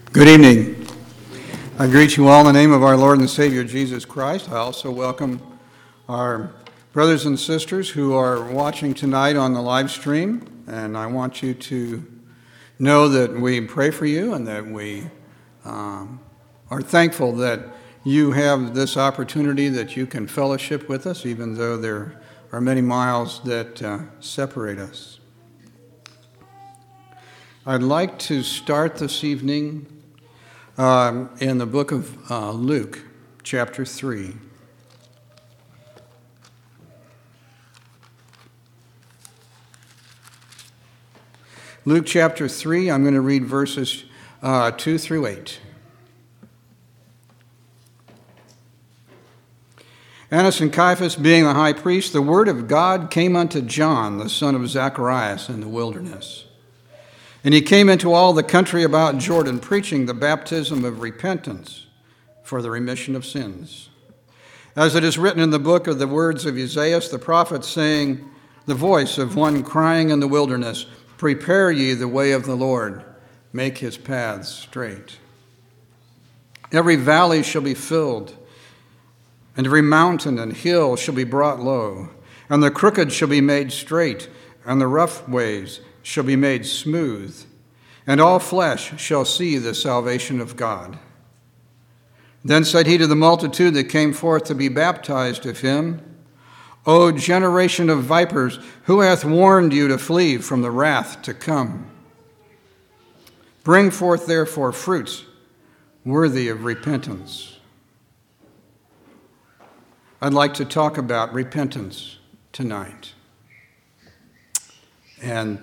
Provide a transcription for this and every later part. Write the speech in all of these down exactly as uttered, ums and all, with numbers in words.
Good evening. I greet you all in the name of our Lord and Savior Jesus Christ. I also welcome our brothers and sisters who are watching tonight on the live stream, and I want you to know that we pray for you and that we um, are thankful that you have this opportunity that you can fellowship with us, even though there are many miles that uh, separate us. I'd like to start this evening um, in the book of uh, Luke, chapter three. Luke chapter three, I'm going to read verses uh, two through eight. Annas and Caiaphas, being the high priest, the word of God came unto John, the son of Zacharias, in the wilderness. And he came into all the country about Jordan, preaching the baptism of repentance for the remission of sins. As it is written in the book of the words of Isaiah the prophet, saying, the voice of one crying in the wilderness, prepare ye the way of the Lord, make his paths straight. Every valley shall be filled, and every mountain and hill shall be brought low, and the crooked shall be made straight, and the rough ways shall be made smooth, and all flesh shall see the salvation of God. Then said he to the multitude that came forth to be baptized of him, O generation of vipers, who hath warned you to flee from the wrath to come? Bring forth therefore fruits worthy of repentance. I'd like to talk about repentance tonight. And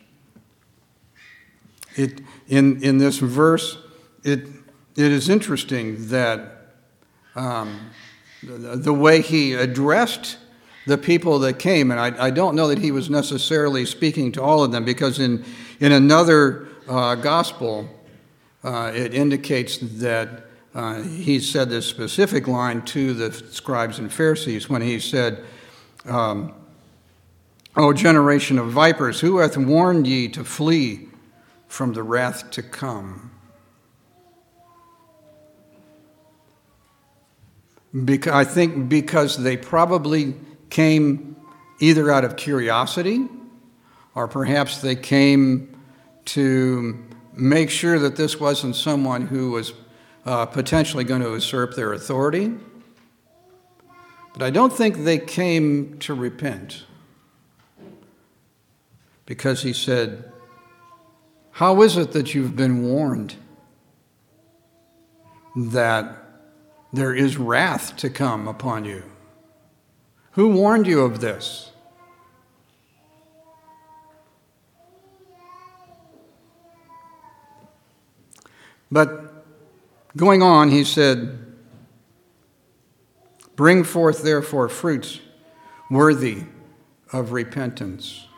it in in this verse, it it is interesting that um, the, the way he addressed the people that came, and I, I don't know that he was necessarily speaking to all of them, because in in another uh, gospel, uh, it indicates that uh, he said this specific line to the scribes and Pharisees when he said, um, O generation of vipers, who hath warned ye to flee from the wrath to come? Because, I think because they probably came either out of curiosity, or perhaps they came to make sure that this wasn't someone who was uh, potentially going to usurp their authority. But I don't think they came to repent, because he said, how is it that you've been warned that there is wrath to come upon you? Who warned you of this? But going on, he said, bring forth therefore fruits worthy of repentance.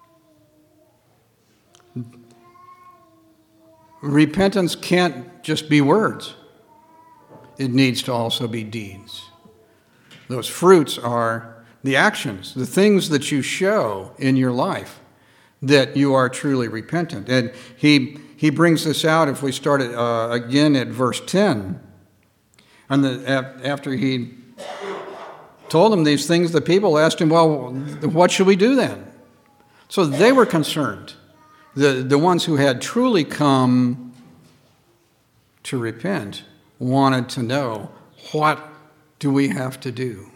Repentance can't just be words. It needs to also be deeds. Those fruits are the actions, the things that you show in your life that you are truly repentant. And he he brings this out if we start at, uh, again at verse ten. And the, after he told them these things, the people asked him, well, what should we do then? So they were concerned. The, the ones who had truly come to repent wanted to know, what do we have to do?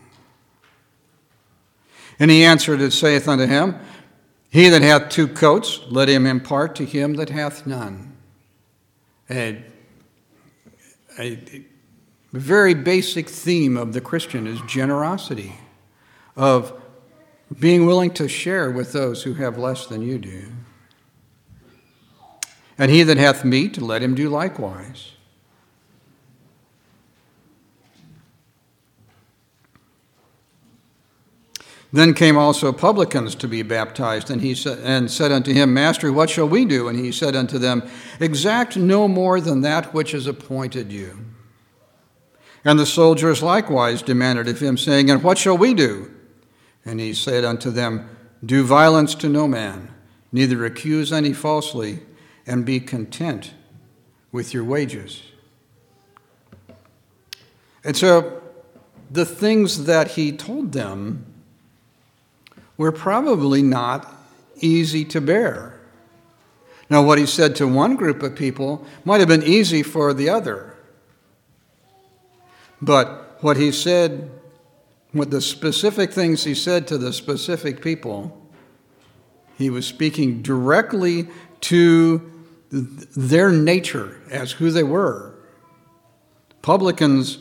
And he answered and saith unto him, he that hath two coats, let him impart to him that hath none. A, a, a very basic theme of the Christian is generosity, of being willing to share with those who have less than you do. And he that hath meat, let him do likewise. Then came also publicans to be baptized, and he said, and said unto him, Master, what shall we do? And he said unto them, exact no more than that which is appointed you. And the soldiers likewise demanded of him, saying, and what shall we do? And he said unto them, do violence to no man, neither accuse any falsely, and be content with your wages. And so the things that he told them were probably not easy to bear. Now, what he said to one group of people might have been easy for the other. But what he said, what the specific things he said to the specific people, he was speaking directly to their nature as who they were. Publicans,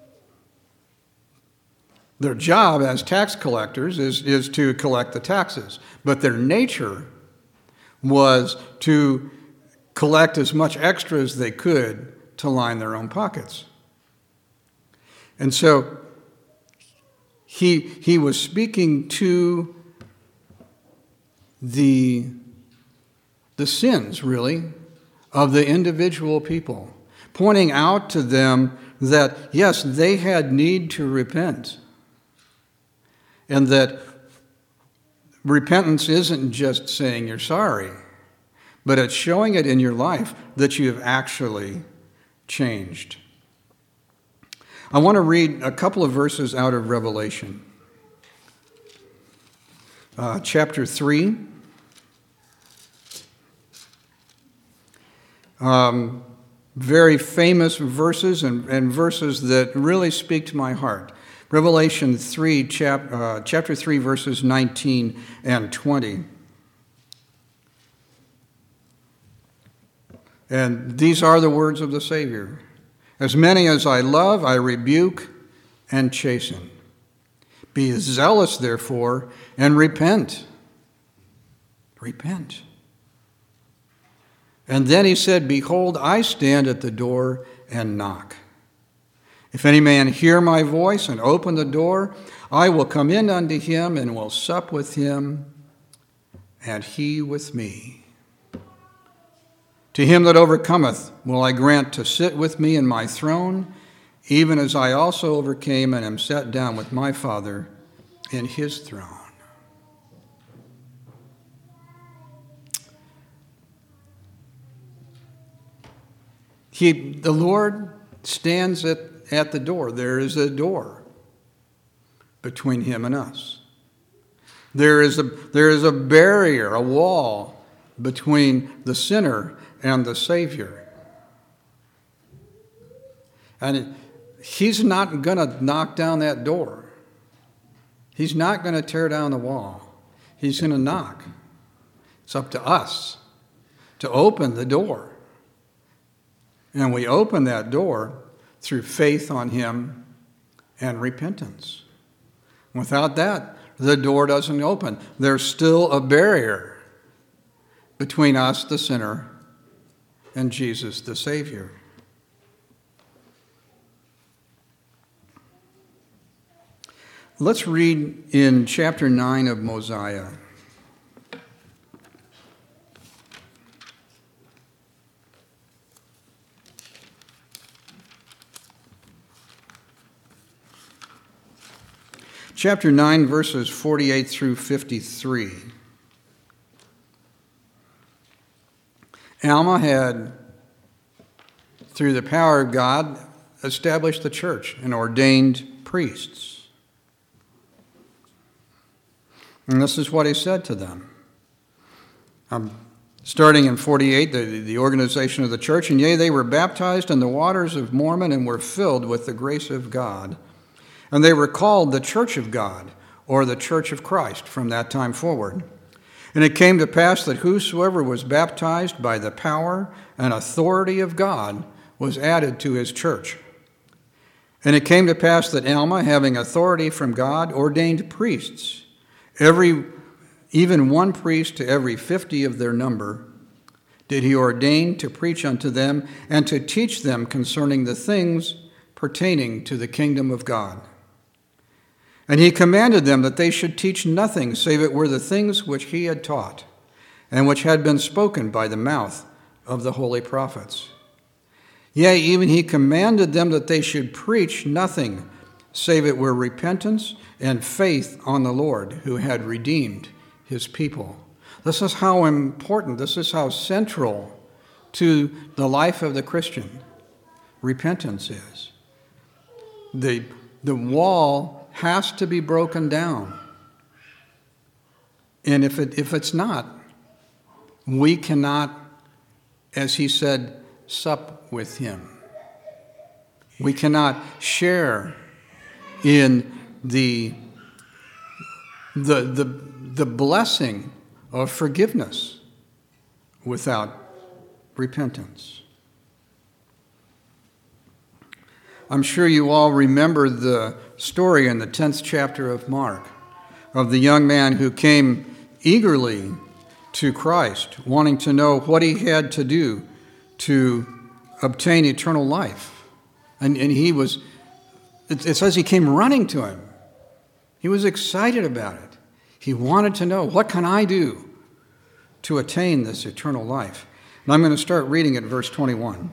their job as tax collectors is, is to collect the taxes, but their nature was to collect as much extra as they could to line their own pockets. And so he, he was speaking to the, the sins, really, of the individual people, pointing out to them that, yes, they had need to repent, and that repentance isn't just saying you're sorry, but it's showing it in your life that you have actually changed. I want to read a couple of verses out of Revelation. Uh, chapter three. Um, very famous verses and, and verses that really speak to my heart. Revelation three, chap, uh, chapter three, verses nineteen and twenty. And these are the words of the Savior. As many as I love, I rebuke and chasten. Be zealous, therefore, and repent. Repent. And then he said, Behold, I stand at the door and knock. If any man hear my voice and open the door, I will come in unto him and will sup with him, and he with me. To him that overcometh will I grant to sit with me in my throne, even as I also overcame and am set down with my Father in his throne. He, the Lord stands at, at the door. There is a door between him and us. There is a, there is a barrier, a wall between the sinner and the Savior. And he's not going to knock down that door. He's not going to tear down the wall. He's going to knock. It's up to us to open the door. And we open that door through faith on him and repentance. Without that, the door doesn't open. There's still a barrier between us, the sinner, and Jesus, the Savior. Let's read in chapter nine of Mosiah. Chapter nine, verses forty-eight through fifty-three. Alma had, through the power of God, established the church and ordained priests. And this is what he said to them. Um, starting in forty-eight, the, the organization of the church, and yea, they were baptized in the waters of Mormon and were filled with the grace of God. And they were called the Church of God, or the Church of Christ, from that time forward. And it came to pass that whosoever was baptized by the power and authority of God was added to his church. And it came to pass that Alma, having authority from God, ordained priests, every even one priest to every fifty of their number, did he ordain to preach unto them and to teach them concerning the things pertaining to the kingdom of God. And he commanded them that they should teach nothing save it were the things which he had taught, and which had been spoken by the mouth of the holy prophets. Yea, even he commanded them that they should preach nothing save it were repentance and faith on the Lord, who had redeemed his people. This is how important, this is how central to the life of the Christian, repentance is. The, the wall has to be broken down. And if it, if it's not, we cannot, as he said, sup with him. We cannot share in the, the, the, the blessing of forgiveness without repentance. I'm sure you all remember the story in the tenth chapter of Mark of the young man who came eagerly to Christ, wanting to know what he had to do to obtain eternal life. And, and he was, it, it says he came running to him. He was excited about it. He wanted to know, what can I do to attain this eternal life? And I'm going to start reading at verse twenty-one.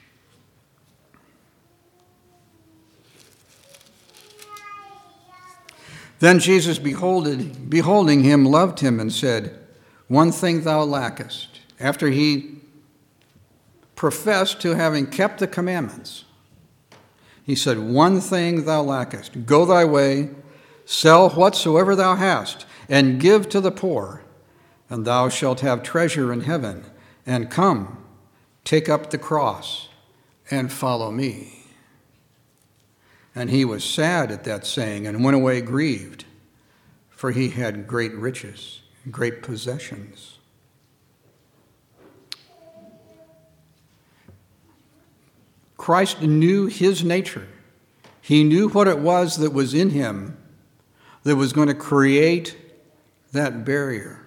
Then Jesus, beholded, beholding him, loved him and said, one thing thou lackest. After he professed to having kept the commandments, he said, one thing thou lackest. Go thy way, sell whatsoever thou hast, and give to the poor, and thou shalt have treasure in heaven. And come, take up the cross, and follow me. And he was sad at that saying, and went away grieved, for he had great riches, great possessions. Christ knew his nature. He knew what it was that was in him that was going to create that barrier.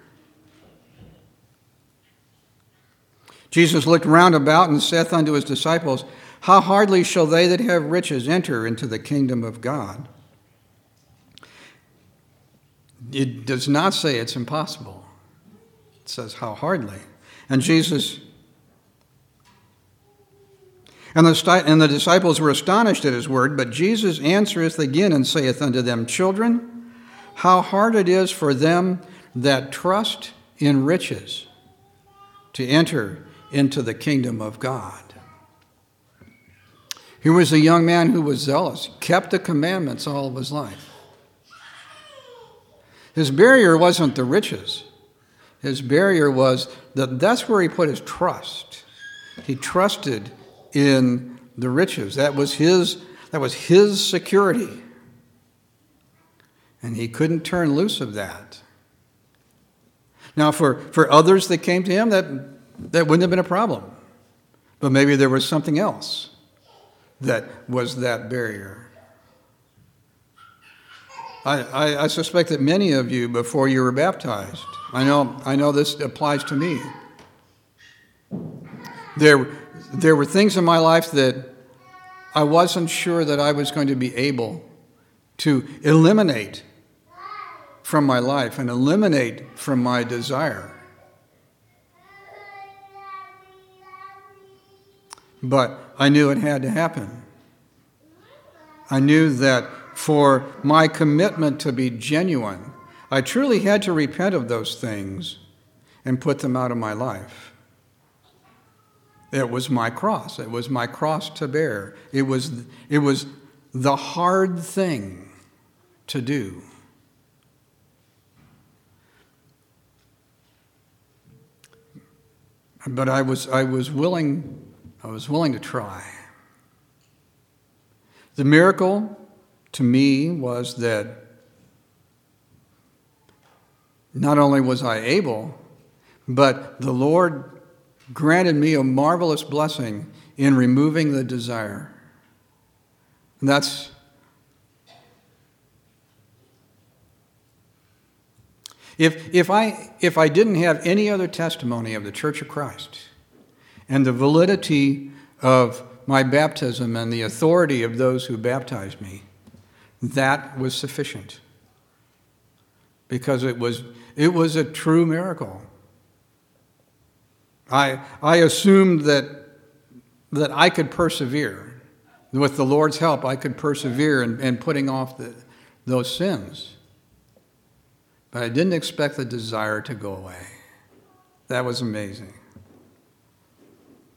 Jesus looked round about and saith unto his disciples, how hardly shall they that have riches enter into the kingdom of God? It does not say it's impossible. It says how hardly. And Jesus, and the, and the disciples were astonished at his word, but Jesus answereth again and saith unto them, children, how hard it is for them that trust in riches to enter into the kingdom of God. Here was a young man who was zealous, kept the commandments all of his life. His barrier wasn't the riches. His barrier was that that's where he put his trust. He trusted in the riches. That was his, that was his security. And he couldn't turn loose of that. Now, for, for others that came to him, that, that wouldn't have been a problem. But maybe there was something else that was that barrier. I, I, I suspect that many of you, before you were baptized, I know, I know this applies to me. There, there were things in my life that I wasn't sure that I was going to be able to eliminate from my life and eliminate from my desire. But I knew it had to happen. I knew that for my commitment to be genuine, I truly had to repent of those things and put them out of my life. It was my cross. It was my cross to bear. It was, it was the hard thing to do. But I was, I was willing I was willing to try. The miracle to me was that not only was I able, but the Lord granted me a marvelous blessing in removing the desire. And that's if if I if I didn't have any other testimony of the Church of Christ and the validity of my baptism and the authority of those who baptized me, that was sufficient. Because it was it was a true miracle. I I assumed that that I could persevere. With the Lord's help, I could persevere in, in putting off the, those sins. But I didn't expect the desire to go away. That was amazing.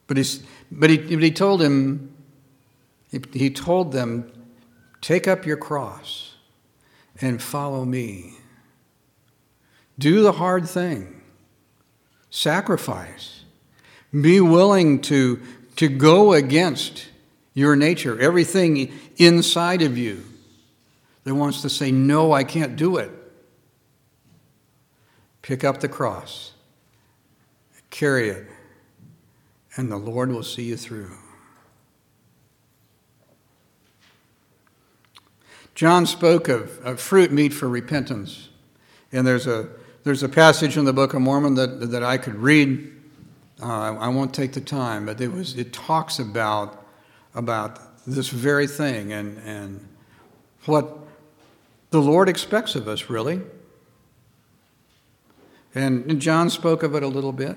But, he's, but, he, but he told him, he, he told them, take up your cross and follow me. Do the hard thing. Sacrifice. Be willing to, to go against your nature, everything inside of you that wants to say, no, I can't do it. Pick up the cross, carry it, and the Lord will see you through. John spoke of, of fruit meet for repentance. And there's a there's a passage in the Book of Mormon that, that I could read. Uh, I won't take the time, but it was it talks about about this very thing and, and what the Lord expects of us, really. And John spoke of it a little bit.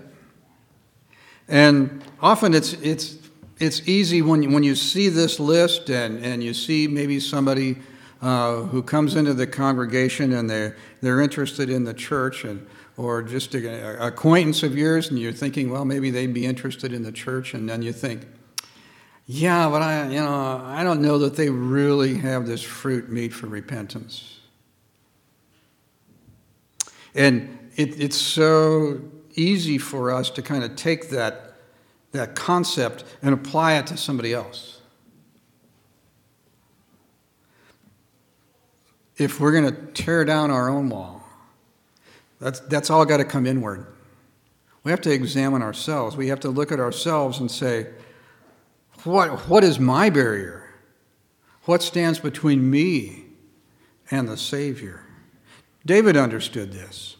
And often it's it's it's easy when you, when you see this list and, and you see maybe somebody uh, who comes into the congregation and they're, they're interested in the church and or just an acquaintance of yours and you're thinking, well, maybe they'd be interested in the church. And then you think, yeah, but I, you know, I don't know that they really have this fruit meet for repentance. And it, it's so easy for us to kind of take that, that concept and apply it to somebody else. If we're going to tear down our own wall, that's, that's all got to come inward. We have to examine ourselves. We have to look at ourselves and say, what, what is my barrier? What stands between me and the Savior? David understood this.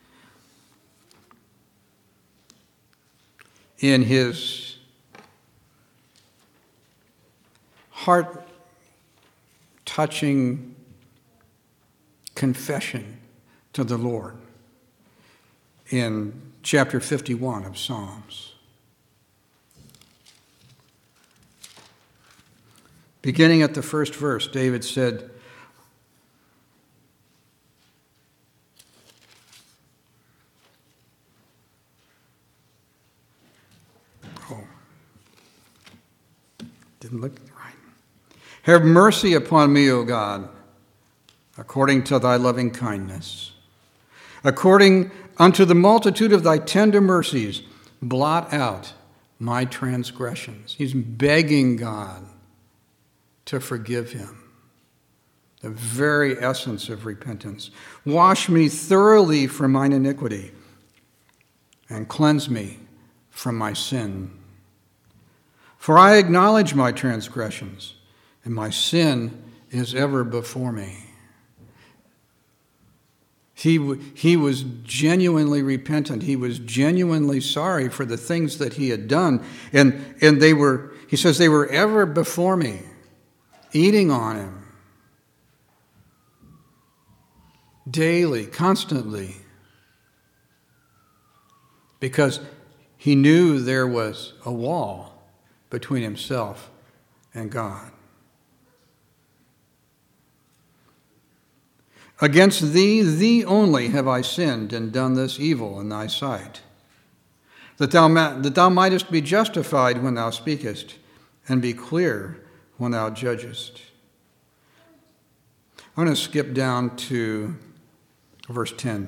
In his heart-touching confession to the Lord in chapter fifty-one of Psalms. Beginning at the first verse, David said, oh, didn't look right. Have mercy upon me, O God, according to thy loving kindness. According unto the multitude of thy tender mercies, blot out my transgressions. He's begging God to forgive him. The very essence of repentance. Wash me thoroughly from mine iniquity and cleanse me from my sin. For I acknowledge my transgressions, and my sin is ever before me. He, he was genuinely repentant. He was genuinely sorry for the things that he had done. And, and they were, he says, they were ever before me, eating on him. Daily, constantly. Because he knew there was a wall between himself and God. Against thee, thee only have I sinned and done this evil in thy sight, that thou, ma- that thou mightest be justified when thou speakest, and be clear when thou judgest. I'm going to skip down to verse ten.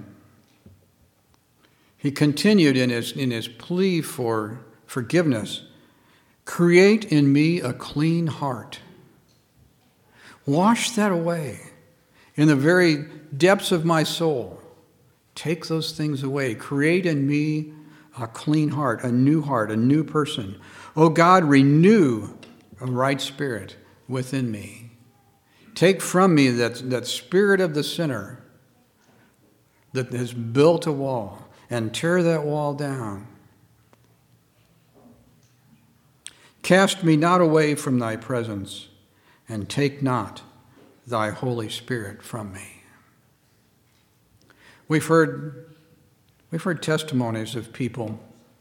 He continued in his, in his plea for forgiveness, create in me a clean heart. Wash that away. In the very depths of my soul, take those things away. Create in me a clean heart, a new heart, a new person. Oh God, renew a right spirit within me. Take from me that, that spirit of the sinner that has built a wall and tear that wall down. Cast me not away from thy presence, and take not thy Holy Spirit from me. We've heard, we've heard testimonies of people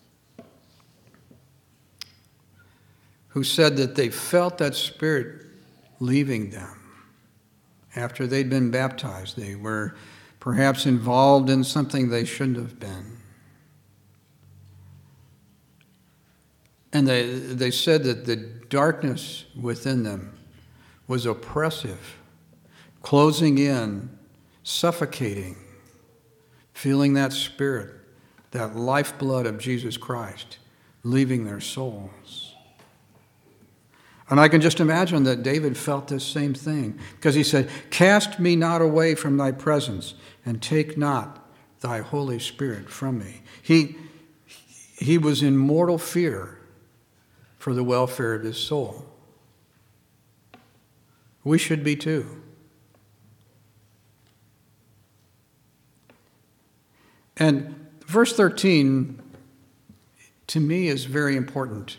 who said that they felt that Spirit leaving them after they'd been baptized. They were perhaps involved in something they shouldn't have been. And they, they said that the darkness within them was oppressive, closing in, suffocating, feeling that spirit, that lifeblood of Jesus Christ, leaving their souls. And I can just imagine that David felt this same thing, because he said, "Cast me not away from thy presence, and take not thy Holy Spirit from me." He, he was in mortal fear for the welfare of his soul. We should be too. And verse thirteen, to me, is very important.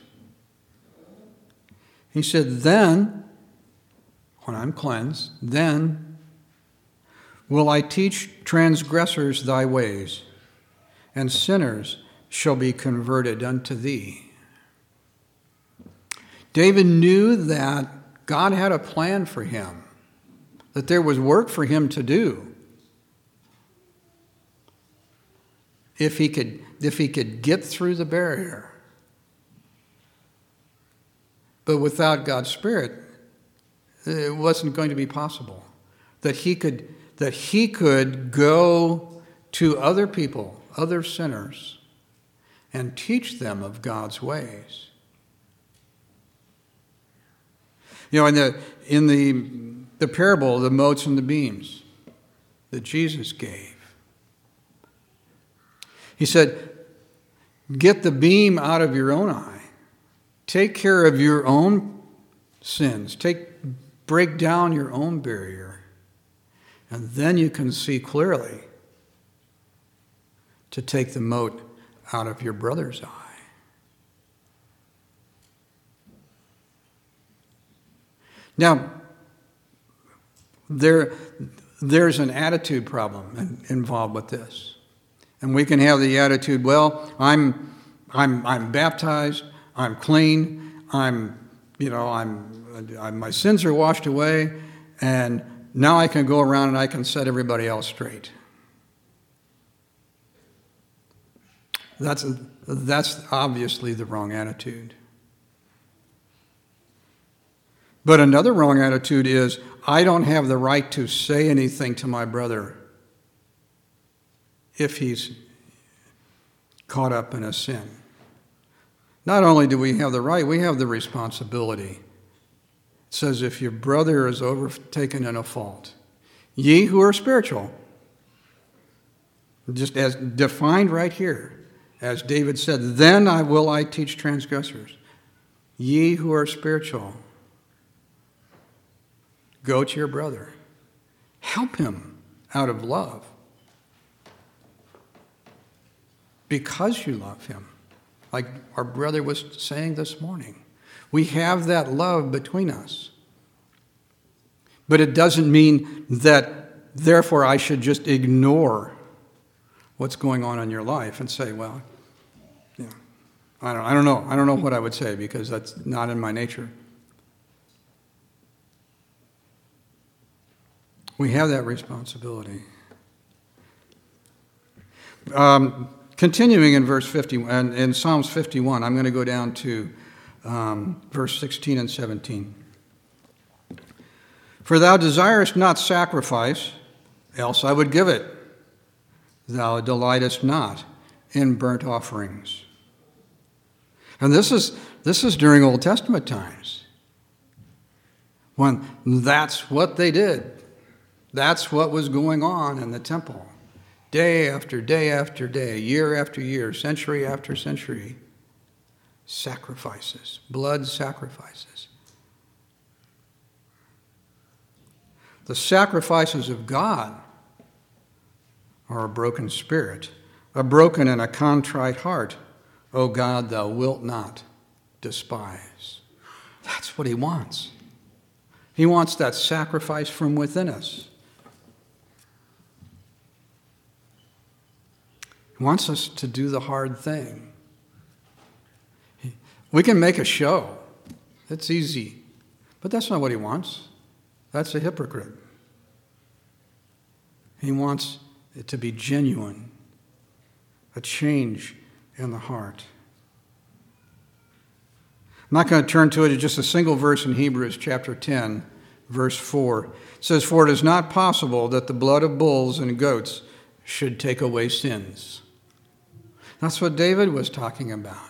He said, "Then, when I'm cleansed, then will I teach transgressors thy ways, and sinners shall be converted unto thee." David knew that God had a plan for him, that there was work for him to do. If he could, if he could get through the barrier. But without God's Spirit, it wasn't going to be possible. That he could, that he could go to other people, other sinners, and teach them of God's ways. You know, in the in the the parable of the motes and the beams that Jesus gave, he said, "Get the beam out of your own eye. Take care of your own sins. Take break down your own barrier, and then you can see clearly to take the mote out of your brother's eye." Now, there, there's an attitude problem in, involved with this. And we can have the attitude, well, I'm, I'm, I'm baptized, I'm clean, I'm, you know, I'm, I'm, my sins are washed away, and now I can go around and I can set everybody else straight. That's, that's obviously the wrong attitude. But another wrong attitude is, I don't have the right to say anything to my brother if he's caught up in a sin. Not only do we have the right, we have the responsibility. It says, if your brother is overtaken in a fault, ye who are spiritual, just as defined right here, as David said, then I will I teach transgressors. Ye who are spiritual, go to your brother. Help him out of love. Because you love him. Like our brother was saying this morning. We have that love between us. But it doesn't mean that, therefore, I should just ignore what's going on in your life and say, well, yeah, I don't, I don't know. I don't know what I would say because that's not in my nature. We have that responsibility. Um, continuing in verse fifty, and in Psalms fifty-one, I'm going to go down to um, verse sixteen and seventeen. For thou desirest not sacrifice, else I would give it. Thou delightest not in burnt offerings. And this is this is during Old Testament times, when that's what they did. That's what was going on in the temple. Day after day after day, year after year, century after century. Sacrifices, blood sacrifices. The sacrifices of God are a broken spirit, a broken and a contrite heart. O God, thou wilt not despise. That's what he wants. He wants that sacrifice from within us. He wants us to do the hard thing. We can make a show. It's easy. But that's not what he wants. That's a hypocrite. He wants it to be genuine, a change in the heart. not going to turn to it. It's just a single verse in Hebrews chapter ten, verse four. It says, "For it is not possible that the blood of bulls and goats should take away sins." That's what David was talking about.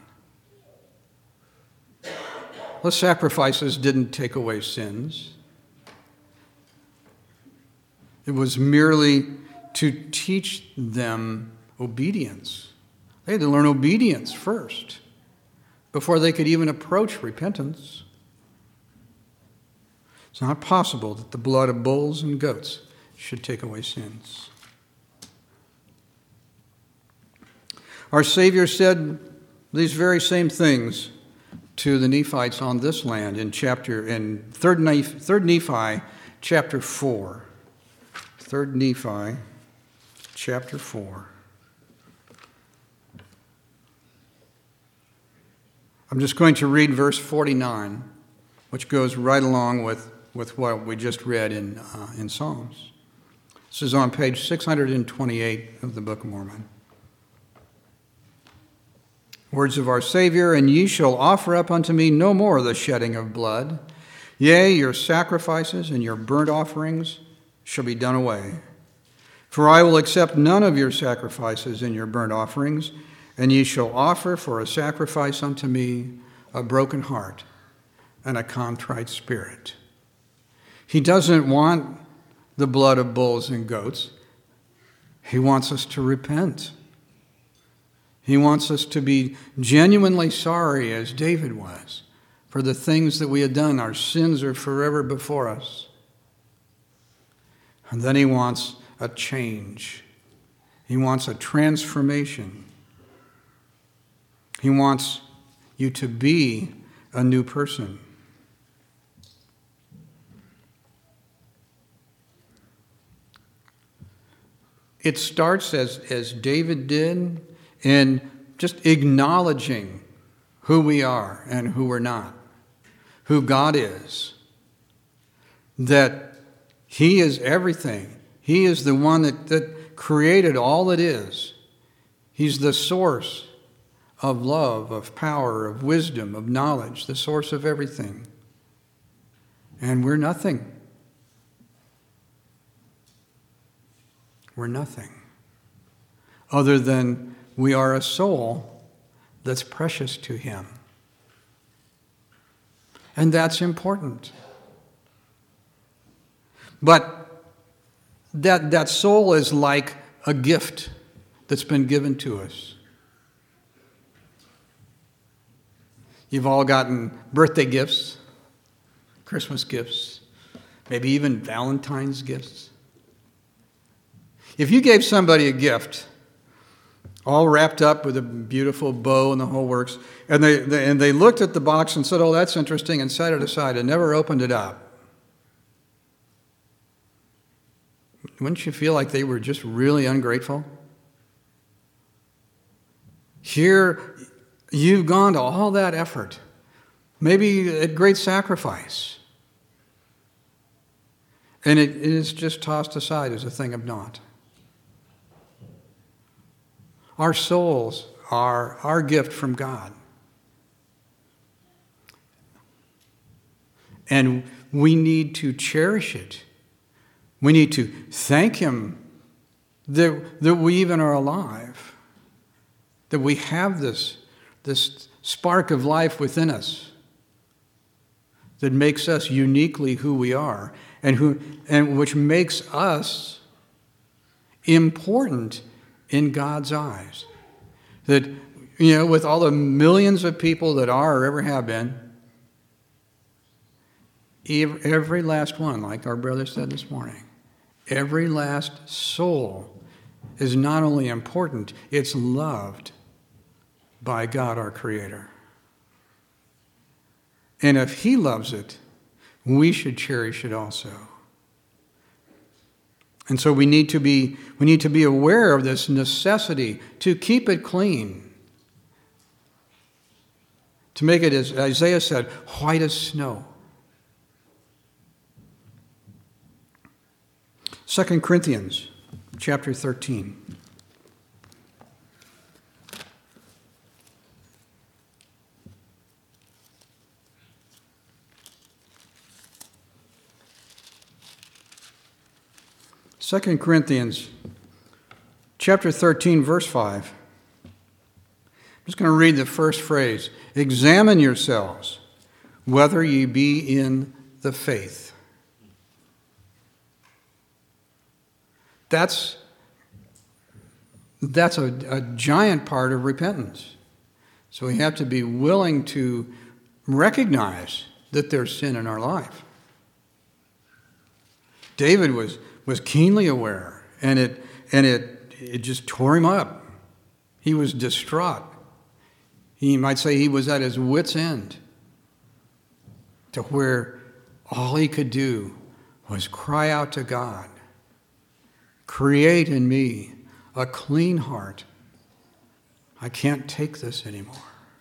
The sacrifices didn't take away sins. It was merely to teach them obedience. They had to learn obedience first before they could even approach repentance. It's not possible that the blood of bulls and goats should take away sins. Our Savior said these very same things to the Nephites on this land in chapter in third Nephi, third Nephi chapter four. Third Nephi chapter four. I'm just going to read verse forty-nine, which goes right along with, with what we just read in uh, in Psalms. This is on page six hundred twenty-eight of the Book of Mormon. Words of our Savior, "And ye shall offer up unto me no more the shedding of blood. Yea, your sacrifices and your burnt offerings shall be done away. For I will accept none of your sacrifices and your burnt offerings, and ye shall offer for a sacrifice unto me a broken heart and a contrite spirit." He doesn't want the blood of bulls and goats. He wants us to repent. He wants us to be genuinely sorry, as David was, for the things that we had done. Our sins are forever before us. And then he wants a change. He wants a transformation. He wants you to be a new person. It starts as, as David did, in just acknowledging who we are and who we're not, who God is, that he is everything. He is the one that, that created all that is. He's the source of love, of power, of wisdom, of knowledge, the source of everything. And we're nothing. We're nothing other than we are a soul that's precious to him. And that's important. But that, that soul is like a gift that's been given to us. You've all gotten birthday gifts, Christmas gifts, maybe even Valentine's gifts. If you gave somebody a gift all wrapped up with a beautiful bow and the whole works, and they, they and they looked at the box and said, "Oh, that's interesting," and set it aside and never opened it up, wouldn't you feel like they were just really ungrateful? Here, you've gone to all that effort, maybe at great sacrifice, and it, it is just tossed aside as a thing of naught. Our souls are our gift from God. And we need to cherish it. We need to thank him that, that we even are alive, that we have this, this spark of life within us that makes us uniquely who we are, and who and which makes us important in God's eyes. That, you know, with all the millions of people that are or ever have been, every last one, like our brother said this morning, every last soul is not only important, it's loved by God, our Creator. And if he loves it, we should cherish it also. And so we need to be we need to be aware of this necessity to keep it clean, to make it, as Isaiah said, white as snow. Second Corinthians chapter thirteen. Second Corinthians chapter thirteen, verse five. I'm just going to read the first phrase. Examine yourselves whether ye be in the faith. That's, that's a, a giant part of repentance. So we have to be willing to recognize that there's sin in our life. David was, was keenly aware, and it and it it just tore him up. He was distraught. He might say he was at his wit's end, to where all he could do was cry out to God, create in me a clean heart. I can't take this anymore.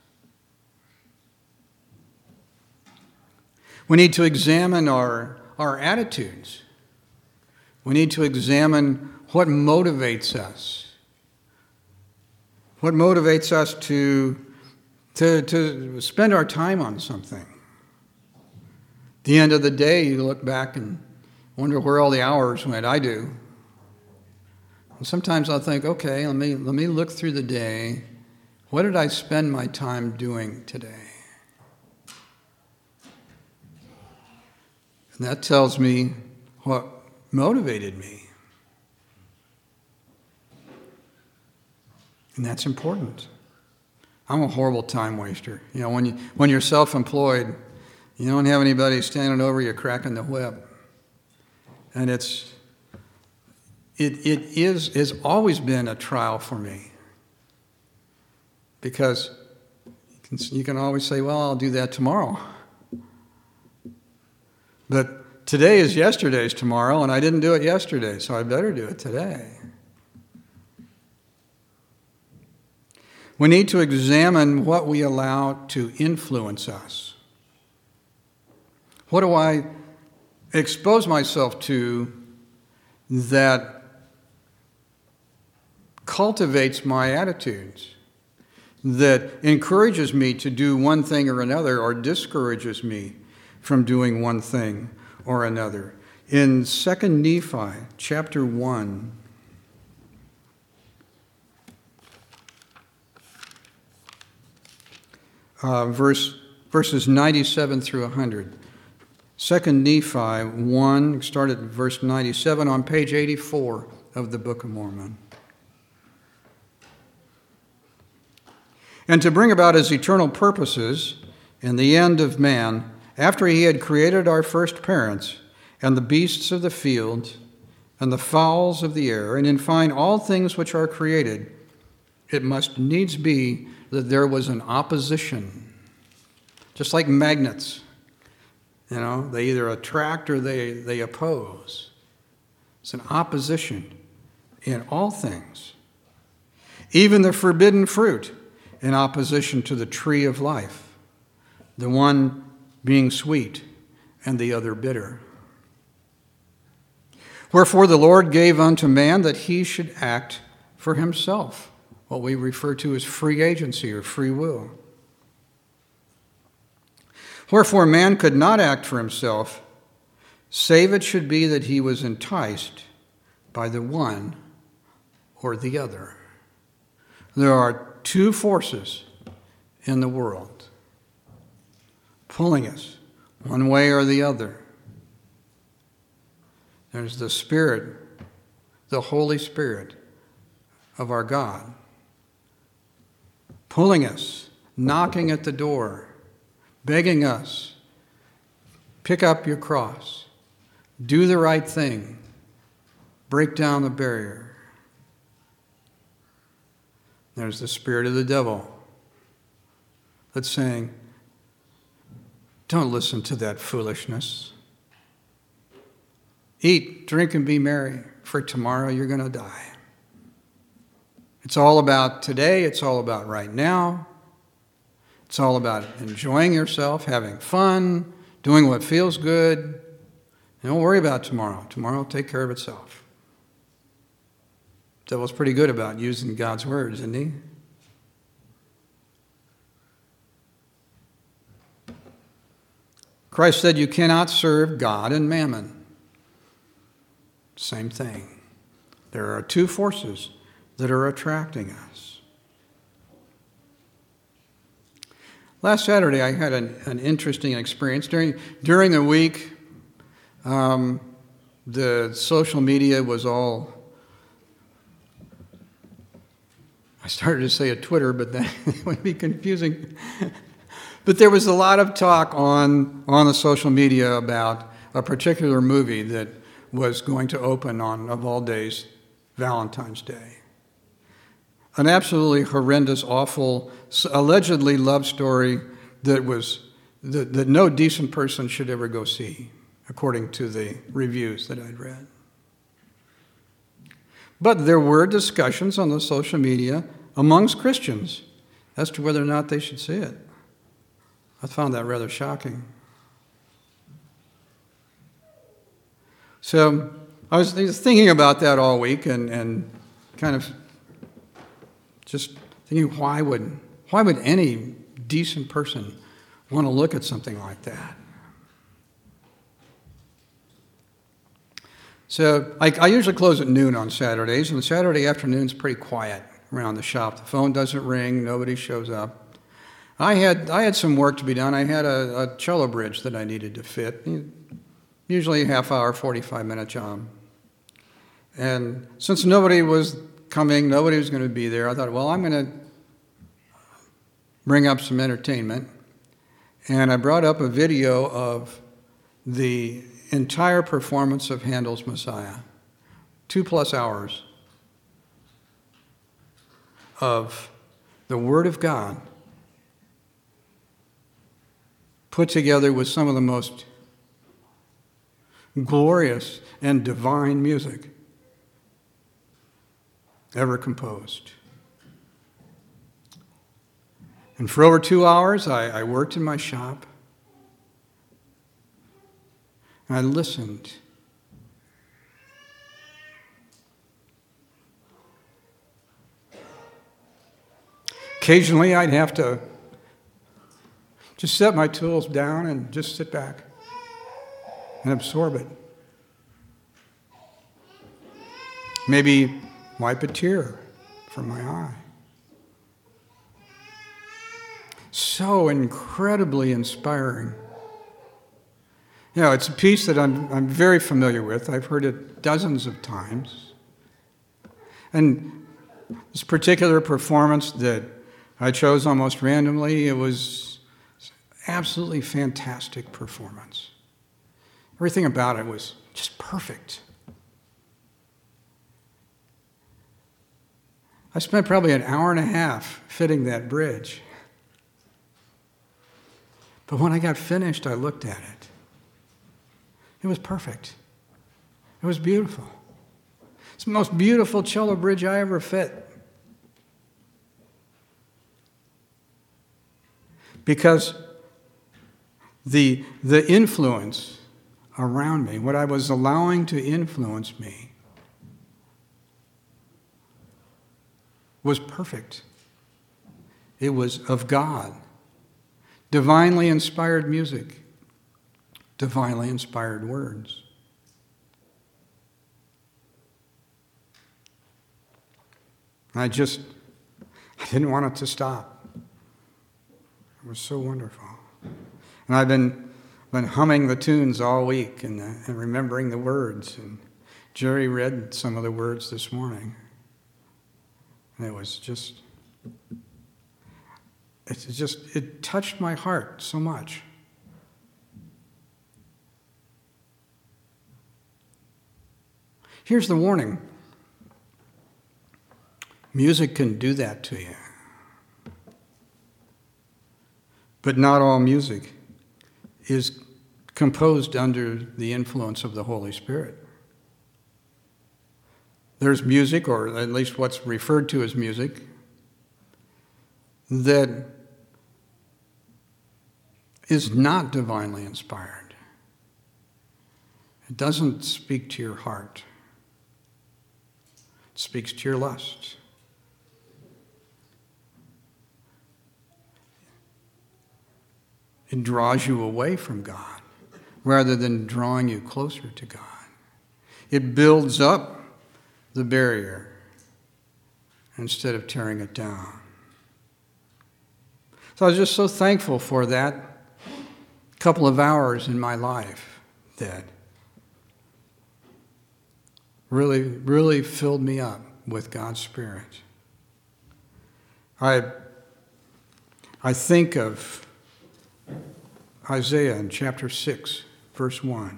We need to examine our, our attitudes. We need to examine what motivates us. What motivates us to, to, to spend our time on something. At the end of the day, you look back and wonder where all the hours went. I do. And sometimes I'll think, okay, let me, let me look through the day. What did I spend my time doing today? And that tells me what motivated me. And that's important. I'm a horrible time waster. You know, when you when you're self-employed, you don't have anybody standing over you cracking the whip. And it's it it is has always been a trial for me. Because you can, you can always say, well, I'll do that tomorrow. But today is yesterday's tomorrow, and I didn't do it yesterday, so I better do it today. We need to examine what we allow to influence us. What do I expose myself to that cultivates my attitudes, that encourages me to do one thing or another, or discourages me from doing one thing or another? In Second Nephi, chapter one, uh, verse, verses ninety-seven through one hundred. Second Nephi one, start at verse ninety-seven on page eighty-four of the Book of Mormon. And to bring about his eternal purposes and the end of man, after he had created our first parents, and the beasts of the field, and the fowls of the air, and in fine all things which are created, it must needs be that there was an opposition. Just like magnets, you know, they either attract or they, they oppose. It's an opposition in all things. Even the forbidden fruit in opposition to the tree of life, the one being sweet and the other bitter. Wherefore the Lord gave unto man that he should act for himself, what we refer to as free agency or free will. Wherefore man could not act for himself, save it should be that he was enticed by the one or the other. There are two forces in the world pulling us one way or the other. There's the Spirit, the Holy Spirit of our God, pulling us, knocking at the door, begging us, pick up your cross, do the right thing, break down the barrier. There's the spirit of the devil that's saying, don't listen to that foolishness. Eat, drink, and be merry, for tomorrow you're going to die. It's all about today. It's all about right now. It's all about enjoying yourself, having fun, doing what feels good. And don't worry about tomorrow. Tomorrow will take care of itself. The devil's pretty good about using God's words, isn't he? Christ said you cannot serve God and mammon. Same thing. There are two forces that are attracting us. Last Saturday, I had an, an interesting experience. During, during the week, um, the social media was all, I started to say a Twitter, but that would be confusing. But there was a lot of talk on, on the social media about a particular movie that was going to open on, of all days, Valentine's Day. An absolutely horrendous, awful, allegedly love story that was that, that no decent person should ever go see, according to the reviews that I'd read. But there were discussions on the social media amongst Christians as to whether or not they should see it. I found that rather shocking. So I was thinking about that all week and, and kind of just thinking, why would why would any decent person want to look at something like that? So I, I usually close at noon on Saturdays, and Saturday afternoon's pretty quiet around the shop. The phone doesn't ring, nobody shows up. I had I had some work to be done. I had a, a cello bridge that I needed to fit. Usually a half hour, forty-five minute job. And since nobody was coming, nobody was going to be there, I thought, well, I'm going to bring up some entertainment. And I brought up a video of the entire performance of Handel's Messiah. Two plus hours of the Word of God put together with some of the most glorious and divine music ever composed. And for over two hours, I, I worked in my shop. And I listened. Occasionally, I'd have to just set my tools down and just sit back and absorb it. Maybe wipe a tear from my eye. So incredibly inspiring. You know, it's a piece that I'm, I'm very familiar with. I've heard it dozens of times. And this particular performance that I chose almost randomly, it was absolutely fantastic performance. Everything about it was just perfect. I spent probably an hour and a half fitting that bridge. But when I got finished, I looked at it. It was perfect. It was beautiful. It's the most beautiful cello bridge I ever fit. Because the, the influence around me, what I was allowing to influence me, was perfect. It was of God. Divinely inspired music. Divinely inspired words. I just, I didn't want it to stop. It was so wonderful. And I've been, been humming the tunes all week and, uh, and remembering the words. And Jerry read some of the words this morning. And it was just, it just, it touched my heart so much. Here's the warning. Music can do that to you. But not all music is composed under the influence of the Holy Spirit. There's music, or at least what's referred to as music, that is not divinely inspired. It doesn't speak to your heart. It speaks to your lust. It draws you away from God rather than drawing you closer to God. It builds up the barrier instead of tearing it down. So I was just so thankful for that couple of hours in my life that really, really filled me up with God's Spirit. I, I think of Isaiah in chapter six, verse one.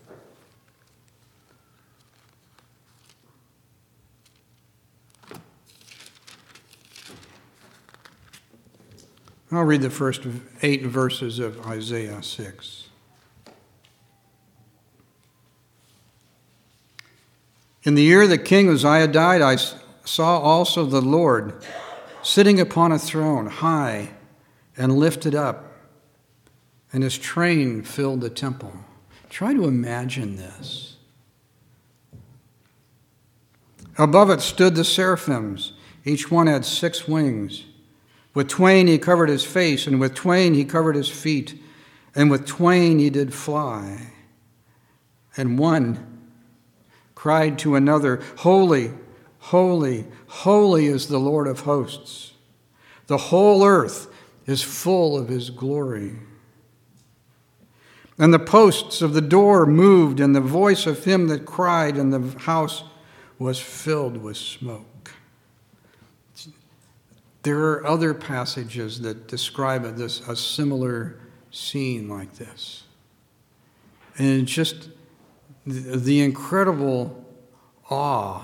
I'll read the first eight verses of Isaiah six. In the year that King Uzziah died, I saw also the Lord sitting upon a throne, high and lifted up, and his train filled the temple. Try to imagine this. Above it stood the seraphims. Each one had six wings. With twain he covered his face, and with twain he covered his feet, and with twain he did fly. And one cried to another, Holy, holy, holy is the Lord of hosts. The whole earth is full of his glory. And the posts of the door moved, and the voice of him that cried, and the house was filled with smoke. There are other passages that describe it, this, a similar scene like this. And it's just the, the incredible awe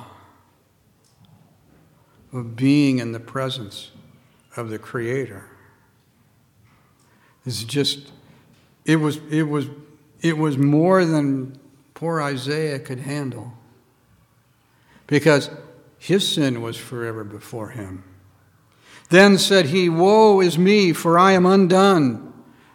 of being in the presence of the Creator. It's just, it was, it was, it was more than poor Isaiah could handle, because his sin was forever before him. Then said he, Woe is me, for I am undone,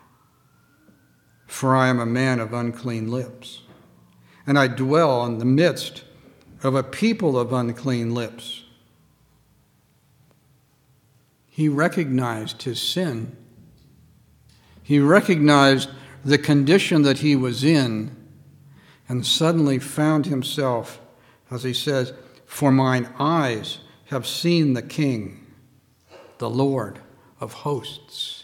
for I am a man of unclean lips, and I dwell in the midst of a people of unclean lips. He recognized his sin. He recognized the condition that he was in, and suddenly found himself, as he says, For mine eyes have seen the King, the Lord of hosts.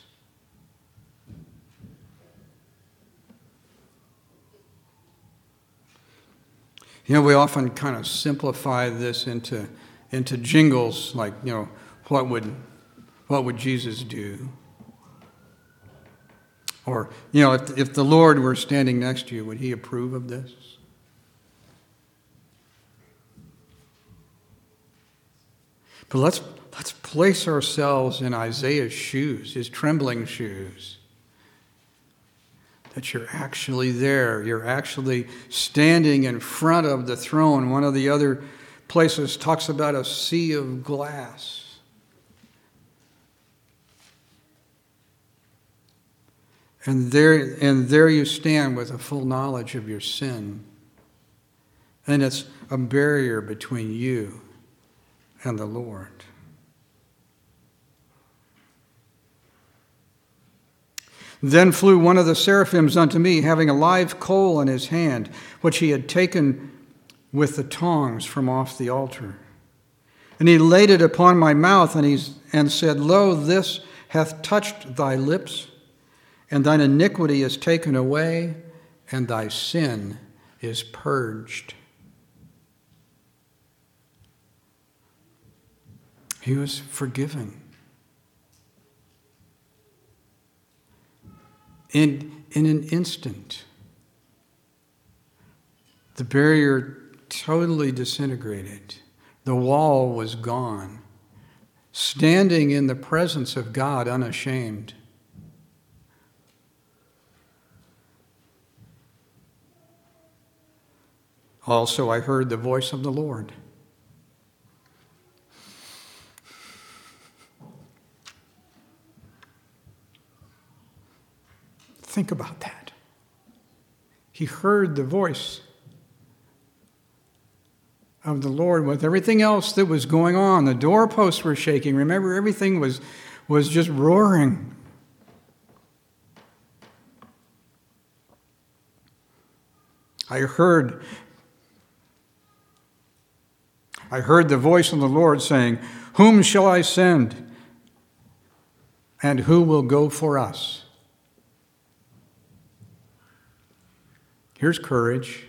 You know, we often kind of simplify this into, into jingles like, you know, what would, what would Jesus do? Or, you know, if, if the Lord were standing next to you, would he approve of this? But let's let's place ourselves in Isaiah's shoes, his trembling shoes. That you're actually there. You're actually standing in front of the throne. One of the other places talks about a sea of glass. And there, and there you stand with a full knowledge of your sin. And it's a barrier between you and the Lord. Then flew one of the seraphims unto me, having a live coal in his hand, which he had taken with the tongs from off the altar. And he laid it upon my mouth, and he and said, Lo, this hath touched thy lips, and thine iniquity is taken away, and thy sin is purged. He was forgiven. In, in an instant, the barrier totally disintegrated. The wall was gone. Standing in the presence of God unashamed. Also, I heard the voice of the Lord. Think about that. He heard the voice of the Lord with everything else that was going on. The doorposts were shaking. Remember, everything was, was just roaring. I heard I heard the voice of the Lord saying, "Whom shall I send? And who will go for us?" Here's courage.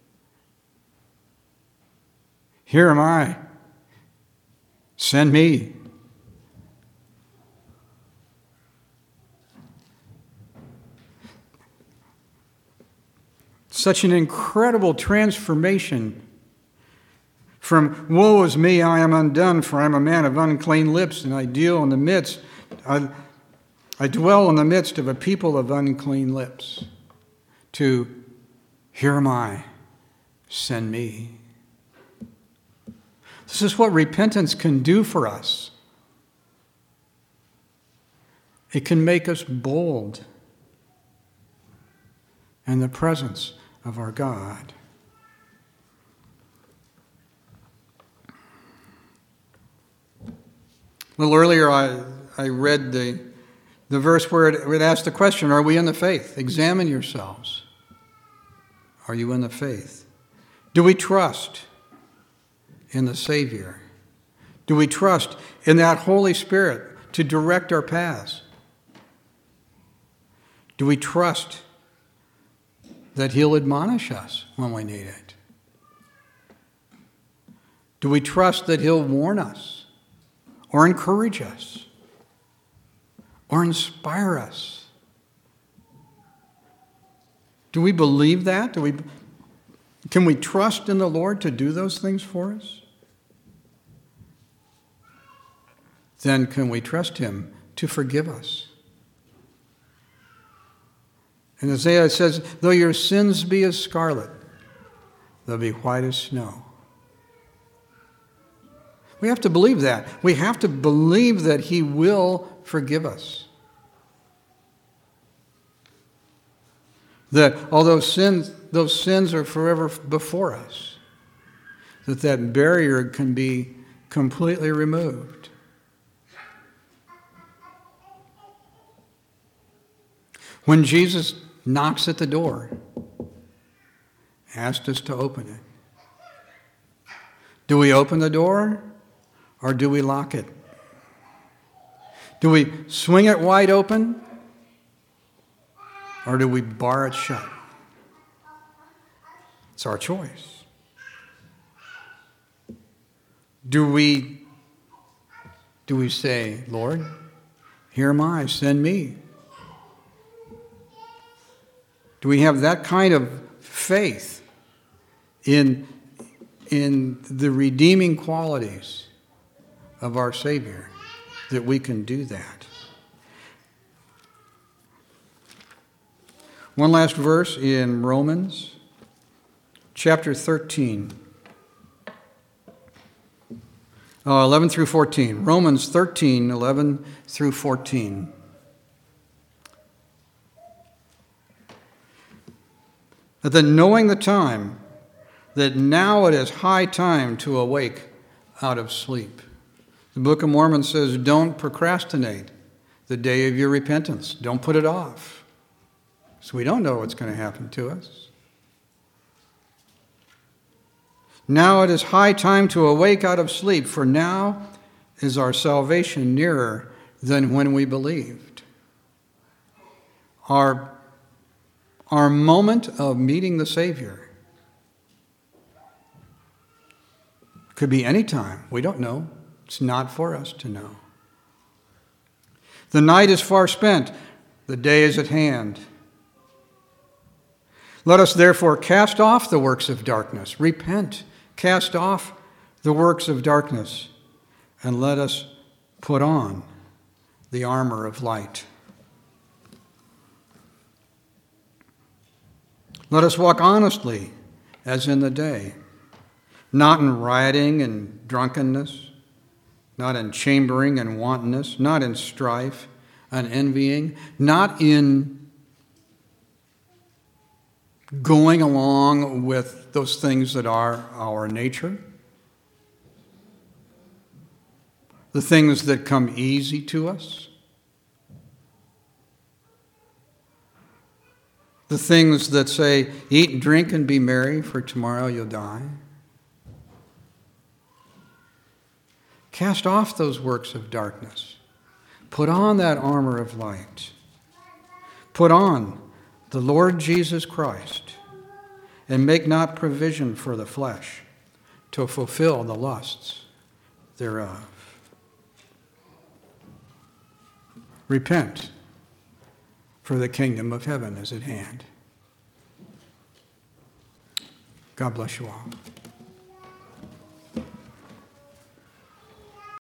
Here am I. Send me. Such an incredible transformation from woe is me, I am undone, for I am a man of unclean lips, and I deal in the midst, I, I dwell in the midst of a people of unclean lips, to here am I, send me. This is what repentance can do for us. It can make us bold in the presence of our God. A little earlier, I, I read the, the verse where it, it asked the question, are we in the faith? Examine yourselves. Are you in the faith? Do we trust in the Savior? Do we trust in that Holy Spirit to direct our paths? Do we trust that He'll admonish us when we need it? Do we trust that He'll warn us or encourage us or inspire us? Do we believe that? Do we, can we trust in the Lord to do those things for us? Then can we trust Him to forgive us? And Isaiah says, though your sins be as scarlet, they'll be white as snow. We have to believe that. We have to believe that He will forgive us. That although sins, those sins are forever before us, that that barrier can be completely removed. When Jesus knocks at the door, asked us to open it. Do we open the door or do we lock it? Do we swing it wide open or do we bar it shut? It's our choice. Do we, do we say, Lord, here am I, send me? Do we have that kind of faith in, in the redeeming qualities of our Savior that we can do that? One last verse in Romans chapter thirteen, uh, eleven through fourteen. Romans thirteen, eleven through fourteen. That knowing the time, that now it is high time to awake out of sleep. The Book of Mormon says, don't procrastinate the day of your repentance. Don't put it off. So we don't know what's going to happen to us. Now it is high time to awake out of sleep, for now is our salvation nearer than when we believed. Our Our moment of meeting the Savior could be any time. We don't know. It's not for us to know. The night is far spent. The day is at hand. Let us therefore cast off the works of darkness. Repent. Cast off the works of darkness. And let us put on the armor of light. Let us walk honestly as in the day, not in rioting and drunkenness, not in chambering and wantonness, not in strife and envying, not in going along with those things that are our nature, the things that come easy to us, the things that say, eat and drink and be merry, for tomorrow you'll die. Cast off those works of darkness. Put on that armor of light. Put on the Lord Jesus Christ, and make not provision for the flesh to fulfill the lusts thereof. Repent, for the kingdom of heaven is at hand. God bless you all.